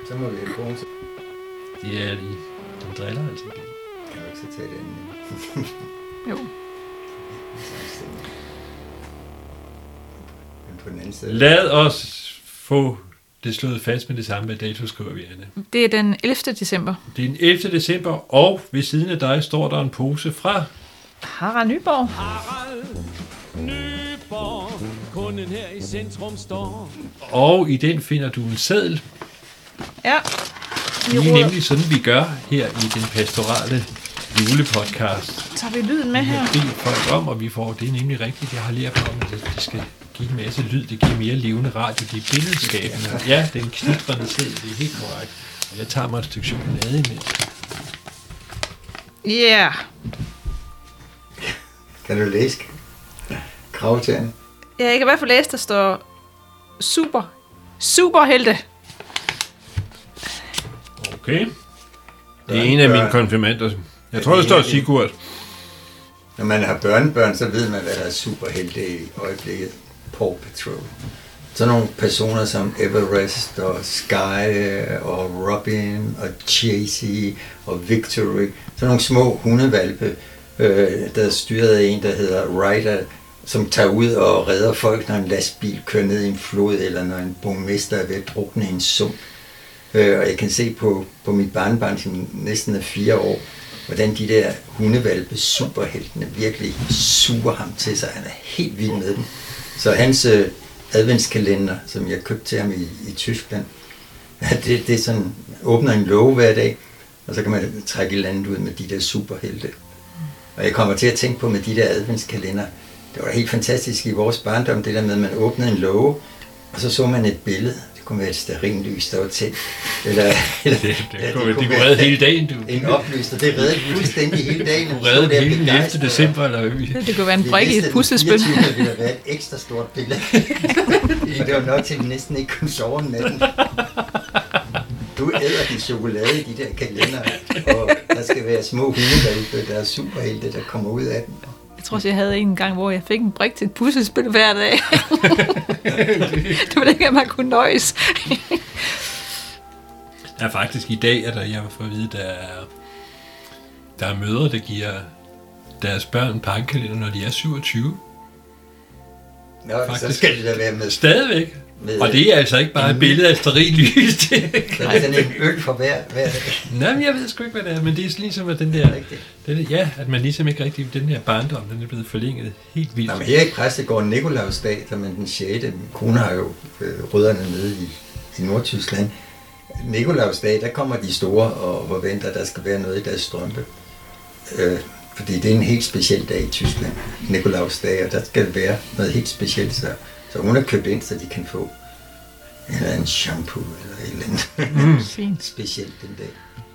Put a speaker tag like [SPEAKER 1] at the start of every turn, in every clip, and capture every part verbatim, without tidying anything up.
[SPEAKER 1] Så må vi have kronen til.
[SPEAKER 2] De er lige. De driller altså.
[SPEAKER 1] Kan du ikke så tage det andet?
[SPEAKER 3] Jo.
[SPEAKER 1] Men på den anden side...
[SPEAKER 2] Lad os få det slået fast med det samme, hvad dato skriver vi, Anne.
[SPEAKER 3] Det er den ellevte december.
[SPEAKER 2] Det er den ellevte december, og ved siden af dig står der en pose fra...
[SPEAKER 3] Harald Nyborg.
[SPEAKER 4] Harald Nyborg, kunden her i centrum står.
[SPEAKER 2] Og i den finder du en seddel.
[SPEAKER 3] Ja.
[SPEAKER 2] Det er nemlig sådan, vi gør her i den pastorale julepodcast.
[SPEAKER 3] Tager vi lyden med her?
[SPEAKER 2] Vi har bedt folk om, og vi får det er nemlig rigtigt. Jeg har lært om, at det skal give en masse lyd. Det giver mere levende radio. Det er billedskabende. Ja, det er en knitrende seddel. Det er helt korrekt. Og jeg tager mig et stykke chokolade imens.
[SPEAKER 3] Ja. Yeah.
[SPEAKER 1] Kan du læse kravtagerne?
[SPEAKER 3] Ja, jeg kan i hvert fald læse, der står super, superhelte.
[SPEAKER 2] Okay. Det er en af mine konfirmander. Jeg tror, der står Sigurd.
[SPEAKER 1] Når man har børnebørn, så ved man, hvad der er superhelte i øjeblikket. Paw Patrol. Så nogle personer som Everest og Sky og Robin og Chasey og Victory. Så nogle små hundevalpe, øh, der er styret af en, der hedder Ryder, som tager ud og redder folk, når en lastbil kører ned i en flod, eller når en borgmester er ved at drukne i en sump. Øh, og jeg kan se på, på mit barnebarn, som næsten er fire år, hvordan de der hundevalpe, superheltene, virkelig suger ham til sig. Han er helt vild med dem. Så hans øh, adventskalender, som jeg købte til ham i, i Tyskland, det, det er sådan, åbner en låge hver dag, og så kan man trække et eller andet ud med de der superhelte. Og jeg kommer til at tænke på med de der adventskalender, det var helt fantastisk i vores barndom, det der med, at man åbnede en låge, og så så man et billede. Det kunne være et stearinlys, der var tændt. Eller, eller,
[SPEAKER 2] det, det,
[SPEAKER 1] ja,
[SPEAKER 2] det, kunne, det kunne redde hele dagen, du.
[SPEAKER 1] En oplyster, det reddede fuldstændig hele dagen.
[SPEAKER 2] Du reddede hele den ellevte december, eller hvad?
[SPEAKER 3] Det, det kunne være en brik i et puslespil.
[SPEAKER 1] Det ville have været et ekstra stort billede. Og det var nok til, at næsten ikke kunne sove om natten. Du æder din chokolade i de der kalender, og der skal være små hundevalpe, der er superhelte, der kommer ud af den.
[SPEAKER 3] Jeg tror også, jeg havde en gang, hvor jeg fik en brik til et puslespil hver dag. Det var ikke, at man kunne nøjes.
[SPEAKER 2] Ja, faktisk i dag, at der, jeg har fået at vide, der er, der er mødre, der giver deres børn pakkekalender, når de er syvogtyve.
[SPEAKER 1] Nå, faktisk. Så skal det da være med.
[SPEAKER 2] Stadigvæk.
[SPEAKER 1] Med,
[SPEAKER 2] og det er altså ikke bare et billede af et stearinlys.
[SPEAKER 1] Så det er sådan en øl for hver, hver dag.
[SPEAKER 2] Nej, men jeg ved sgu ikke, hvad det er, men det er ligesom, at den der... Den, ja, at man ligesom ikke rigtig... Den her barndom, den er blevet forlænget helt vildt.
[SPEAKER 1] Nå, men her i Præstegården Nikolausdag, som er den sjette. Min kone har jo øh, rødderne nede i, i Nordtyskland. Nikolausdag, der kommer de store og forventer, at der skal være noget i deres strømpe. Øh, fordi det er en helt speciel dag i Tyskland. Nikolausdag, og der skal være noget helt specielt, så, så hun har købt ind, så de kan få en eller anden shampoo eller et eller andet
[SPEAKER 3] mm. Fint.
[SPEAKER 1] specielt den dag.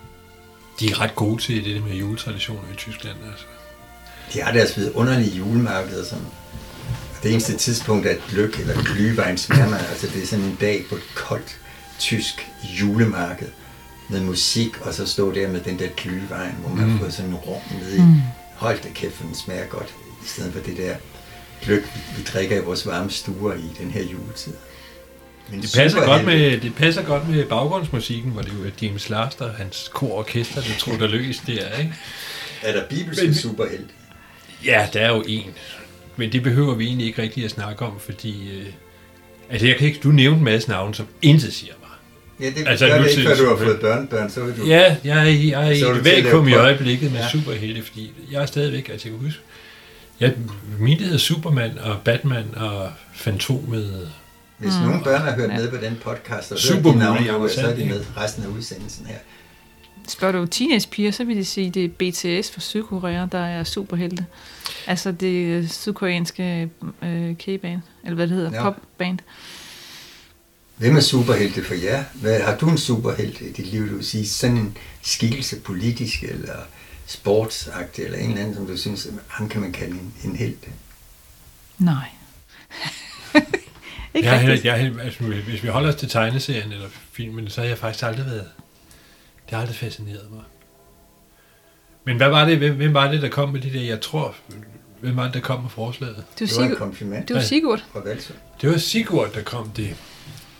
[SPEAKER 2] De er ret gode til det med juletraditioner i Tyskland. Altså.
[SPEAKER 1] De har deres vidunderlige julemarkeder, som det eneste tidspunkt, at gløgg eller glühwein smager man. Altså det er sådan en dag på et koldt tysk julemarked med musik, og så stå der med den der glühwein, hvor man mm. har fået sådan en rum nede i. Mm. Hold da kæft, den smager godt, i stedet for det der gløgg, vi drikker i vores varme stuer i den her juletid.
[SPEAKER 2] Men det passer, godt med, det passer godt med baggrundsmusikken, hvor det jo er James Last og hans kororkester, det tror der løs der, ikke?
[SPEAKER 1] Er der bibelske superhelte?
[SPEAKER 2] Ja, der er jo en. Men det behøver vi egentlig ikke rigtig at snakke om, fordi... Øh, altså, jeg kan ikke... Du nævnte en masse navne, som intet siger mig.
[SPEAKER 1] Ja, det altså, gør det ikke, før du har fået børnebørn, så vil du...
[SPEAKER 2] Ja, jeg er, jeg er i et vægkum i øjeblikket med
[SPEAKER 1] ja.
[SPEAKER 2] superhelte, fordi jeg er stadigvæk... Altså, jeg kan huske... Jeg, min hedder Superman og Batman og Fantomet...
[SPEAKER 1] Hvis mm. nogle børn har hørt ja. med på den podcast, og
[SPEAKER 2] Super
[SPEAKER 1] hørt de navne, så er de med resten af udsendelsen her.
[SPEAKER 3] Spørger du teenagepiger, så vil de sige, det er B T S fra Sydkorea, der er superhelte. Altså det sydkoreanske øh, K-band, eller hvad det hedder, ja. popband.
[SPEAKER 1] Hvem er superhelte for jer? Hvad, har du en superhelte i dit liv, du vil sige? Sådan en skikkelse politisk, eller sportsagtig, eller en eller anden, som du synes, ham kan man kalde en, en helt?
[SPEAKER 3] Nej.
[SPEAKER 2] Ikke jeg, jeg, jeg, altså, hvis vi holder os til tegneserien eller filmen, så har jeg faktisk aldrig været... Det har aldrig fascineret mig. Men hvad var det, hvem, hvem var det, der kom med det der, jeg tror... Hvem var det, der kom med forslaget?
[SPEAKER 1] Det var, det var en konfirmand.
[SPEAKER 3] Det var Sigurd.
[SPEAKER 2] Det var Sigurd, der kom det.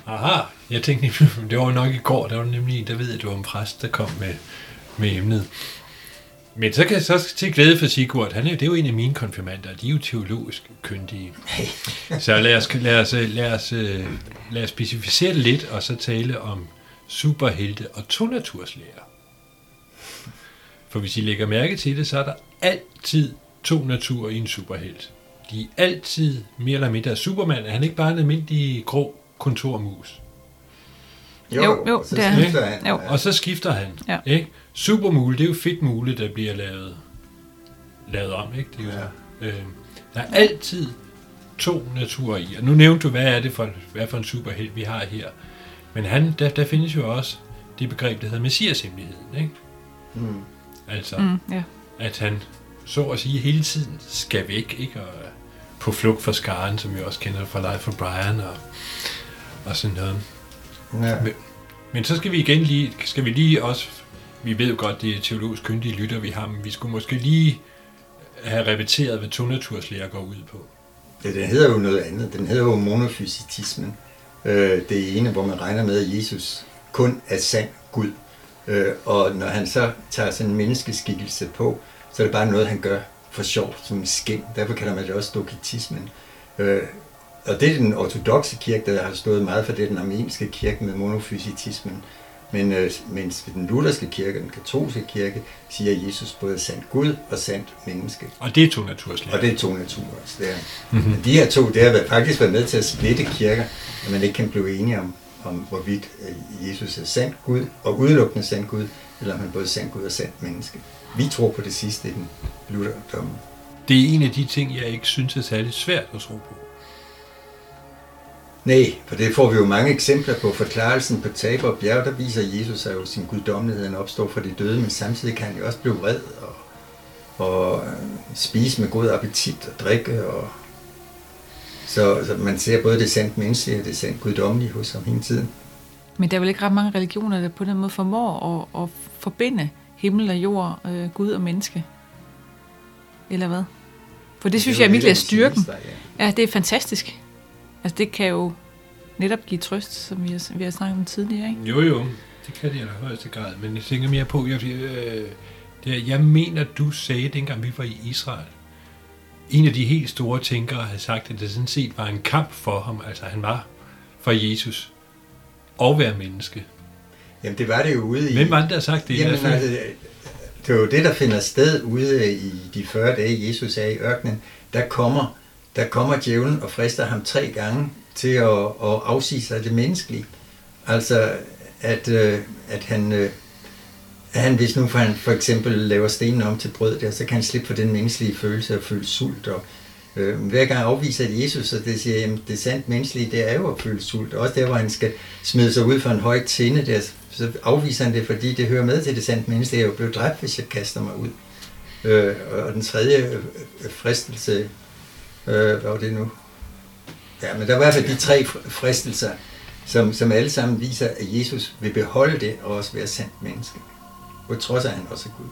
[SPEAKER 2] Aha, jeg tænkte nemlig, det var nok i går, der var nemlig en, der ved, at det var en præst, der kom med, med emnet. Men så kan jeg så til glæde for Sigurd, han er, det er jo en af mine konfirmander, de er jo teologisk kyndige. Så lad os, lad os, lad os, lad os specificere det lidt, og så tale om superhelte og tonaturslærer. For hvis I lægger mærke til det, så er der altid to naturer i en superhelt. De er altid mere eller mindre Superman. Er han ikke bare en almindelig grå kontormus?
[SPEAKER 1] Jo,
[SPEAKER 3] Jo, jo,
[SPEAKER 1] så
[SPEAKER 3] det er han.
[SPEAKER 1] skifter han.
[SPEAKER 3] Jo.
[SPEAKER 2] Og så skifter han.
[SPEAKER 3] Ja.
[SPEAKER 2] Ikke? Supermule, det er jo Fedtmule, der bliver lavet, lavet om. Ikke? Det er jo,
[SPEAKER 1] Ja.
[SPEAKER 2] øh, der er altid to naturer i. Og nu nævnte du, hvad er det for, hvad for en superhelt, vi har her. Men han, der, der findes jo også det begreb, der hedder Messias-hemmeligheden. Ikke?
[SPEAKER 1] Mm.
[SPEAKER 2] Altså,
[SPEAKER 3] Mm, ja.
[SPEAKER 2] at han så at sige hele tiden skal væk, ikke? Og er på flugt fra skaren, som vi også kender fra Life of Brian og, og sådan noget.
[SPEAKER 1] Ja.
[SPEAKER 2] Men, men så skal vi igen lige, skal vi lige også, vi ved jo godt, det er teologisk kyndige lytter, vi har, men vi skulle måske lige have repeteret, hvad tonaturslære går ud på.
[SPEAKER 1] Ja, den hedder jo noget andet. Den hedder jo monofysitismen. Øh, det ene, hvor man regner med, at Jesus kun er sand Gud. Øh, og når han så tager sådan en menneskeskikkelse på, så er det bare noget, han gør for sjov, som en skæng. Derfor kalder man det også doketismen. Øh, og det er den ortodoxe kirke, der har stået meget for det, den armenske kirke med monofysitismen. Men øh, mens den lutherske kirke, den katolske kirke, siger, at Jesus både er sandt Gud og sandt menneske.
[SPEAKER 2] Og det er tonaturslære.
[SPEAKER 1] Og det er to naturer. Det er.
[SPEAKER 2] Mm-hmm.
[SPEAKER 1] De her to, det har faktisk været med til at splitte kirker, at man ikke kan blive enige om, om hvorvidt Jesus er sandt Gud og udelukkende sandt Gud, eller om han både er sandt Gud og sandt menneske. Vi tror på det sidste i den lutherdom.
[SPEAKER 2] Det er en af de ting, jeg ikke synes er særligt svært at tro på.
[SPEAKER 1] Nej, for det får vi jo mange eksempler på. Forklarelsen på Tabor bjerg, der viser Jesus sig jo sin guddommelighed, han opstår fra de døde, men samtidig kan han jo også blive vred og, og spise med god appetit og drikke. Og så, så man ser både det sandt menneskelige og det sandt guddommelige hos ham hele tiden.
[SPEAKER 3] Men der er vel ikke ret mange religioner, der på den måde formår at, at forbinde himmel og jord, øh, Gud og menneske. Eller hvad? For det synes
[SPEAKER 1] Det er
[SPEAKER 3] jeg
[SPEAKER 1] jo
[SPEAKER 3] virkelig er
[SPEAKER 1] det, der
[SPEAKER 3] styrken.
[SPEAKER 1] siges der,
[SPEAKER 3] Ja, det er fantastisk. Altså det kan jo netop give trøst, som vi har, vi har snakket om tidligere, ikke?
[SPEAKER 2] Jo, jo, det kan det i højeste grad, men jeg tænker mere på, jeg, øh, det, jeg mener, du sagde, dengang vi var i Israel, en af de helt store tænkere havde sagt, at det sådan set var en kamp for ham, altså han var for Jesus og være menneske.
[SPEAKER 1] Jamen det var det jo ude i...
[SPEAKER 2] Hvem var det, der har sagt det?
[SPEAKER 1] Jamen,
[SPEAKER 2] Altså,
[SPEAKER 1] altså, det er jo det, der finder sted ude i de fyrre dage, Jesus er i ørkenen. Der kommer, der kommer djævlen og frister ham tre gange til at, at afsige sig det menneskelige. Altså, at, at han, at han, hvis nu for, han for eksempel laver stenen om til brød der, så kan han slippe for den menneskelige følelse og føle sult. Og, øh, hver gang afviser at Jesus, og det siger, at det sandt menneskelige, det er jo at føle sult. Også der, hvor han skal smide sig ud for en høj tinde, der, så afviser han det, fordi det hører med til det sandt menneskelige. Jeg er jo blevet dræbt, hvis jeg kaster mig ud. Øh, og den tredje fristelse, øh, hvad var det nu? Ja, men der var i hvert fald de tre fristelser, som, som alle sammen viser, at Jesus vil beholde det og også være sandt menneske. På trods af, at han også er Gud.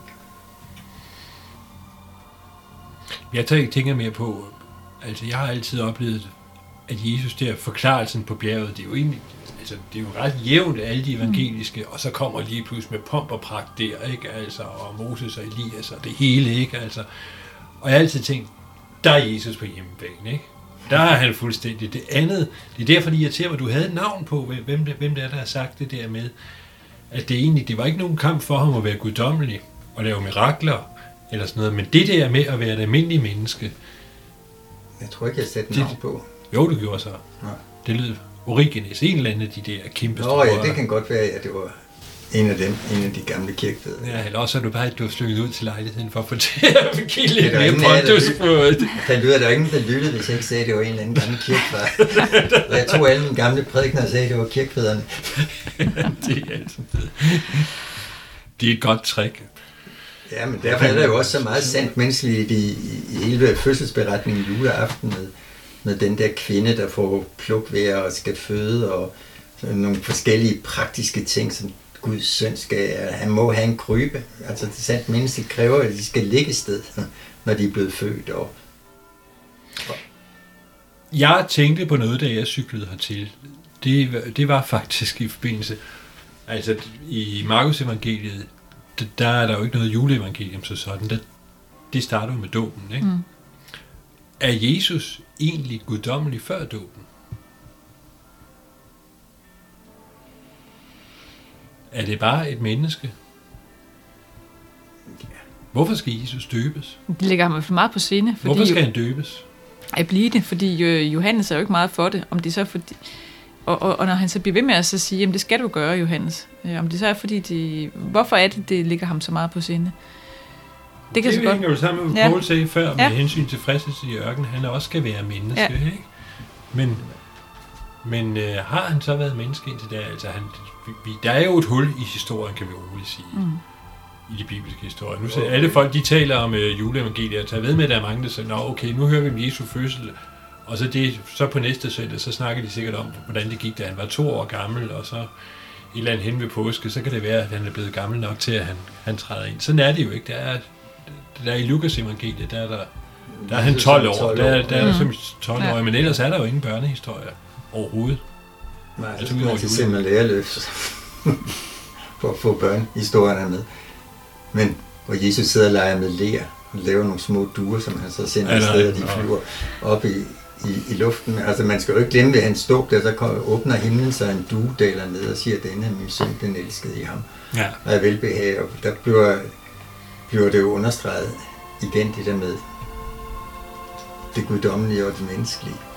[SPEAKER 2] Jeg tænker mere på, altså jeg har altid oplevet, at Jesus der, forklarelsen på bjerget, det er jo egentlig, altså det er jo ret jævnt alle de evangeliske, og så kommer lige pludselig med pomp og pragt der, ikke, altså, og Moses og Elias og det hele, ikke, altså. Og jeg har altid tænkt, der er Jesus på hjemmebane, ikke? Der er han fuldstændig. Det andet, det er derfor, det irriterer mig, at du havde et navn på, hvem det, hvem det er, der har sagt det der med, at det egentlig, det var ikke nogen kamp for ham at være guddommelig og lave mirakler, eller sådan noget, men det der med at være et almindeligt menneske.
[SPEAKER 1] Jeg tror ikke, jeg satte navn på.
[SPEAKER 2] Jo, du gjorde så.
[SPEAKER 1] Ja.
[SPEAKER 2] Det lød Origenes, en eller anden af de der kæmpe
[SPEAKER 1] Nå,
[SPEAKER 2] store...
[SPEAKER 1] ja, det kan godt være, at det var en af dem, en af de gamle kirkefædre.
[SPEAKER 2] Ja, eller også har du bare du har slykket ud til lejligheden for at fortælle at give lidt
[SPEAKER 1] Det er der
[SPEAKER 2] mere
[SPEAKER 1] ingen af jer,
[SPEAKER 2] pondus
[SPEAKER 1] der-
[SPEAKER 2] på det.
[SPEAKER 1] Der lyder der ingen, der lyttede, hvis jeg ikke sagde, at det var en eller anden gammel kirkefar. Og jeg tog alle mine gamle prædikener og sagde, at det var kirkefædrene.
[SPEAKER 2] Det er altid det. Det er et godt trick.
[SPEAKER 1] Ja, men derfor er der jo også så meget sandt menneskeligt i, i, i hele fødselsberetningen juleaften med, med den der kvinde, der får plukvejr og skal føde, og nogle forskellige praktiske ting, som Guds søn skal, han må have en krybe. Altså det sandt menneske kræver, at de skal ligge et sted, når de er blevet født. Og,
[SPEAKER 2] Jeg tænkte på noget, da jeg cyklede hertil. det, det var faktisk i forbindelse, altså i Markus evangeliet, der er der jo ikke noget juleevangelium så sådan, der, det starter jo med dåben, ikke? Mm. Er Jesus egentlig guddommelig før dåben? Er det bare et menneske? Hvorfor skal Jesus døbes?
[SPEAKER 3] Det ligger ham for meget på sinde. Fordi
[SPEAKER 2] Hvorfor skal han døbes?
[SPEAKER 3] At blive det, fordi øh, Johannes er jo ikke meget for det. Om det så er fordi, og, og, og når han så bliver ved med at så sige, jamen det skal du gøre, Johannes. Øh, om det så er fordi, de, hvorfor er det, det ligger ham så meget på sinde?
[SPEAKER 2] Det kan det så godt. hænger jo sammen med, hvad
[SPEAKER 3] ja.
[SPEAKER 2] Paul sagde før, med
[SPEAKER 3] ja.
[SPEAKER 2] hensyn til fristelse i ørkenen. Han også skal være menneske,
[SPEAKER 3] ja.
[SPEAKER 2] ikke? Men, men øh, har han så været menneske indtil der? Altså, han, vi, der er jo et hul i historien, kan vi roligt sige. Mm. I de bibelske historier. Nu ser alle folk, de taler om øh, juleevangeliet, og tager ved med, at der er mange, der siger, nå okay, nu hører vi om Jesu fødsel, og så, det, så på næste søndag, så snakker de sikkert om, hvordan det gik, da han var to år gammel, og så et eller andet hen ved påske, så kan det være, at han er blevet gammel nok til, at han, han træder ind. Sådan er det jo ikke. Der er, der er i Lukas evangeliet, der er, der, der er han tolv år, der er, der er mm. som tolv år, men ellers er der jo ingen børnehistorier overhovedet.
[SPEAKER 1] Nej, altså, så skal man til simpelthen lærerløs for at få børnehistorierne med. Men hvor Jesus sidder og leger med ler og laver nogle små duer, som han så sender afsted, og de flyver op i, i, i luften. Altså man skal jo ikke glemme, at han står der, så åbner himlen sig en due daler ned og siger, at denne er min søn, den elskede i ham. Ja. Og er velbehag, og der bliver, bliver det jo understreget igen det der med det guddommelige og det menneskelige.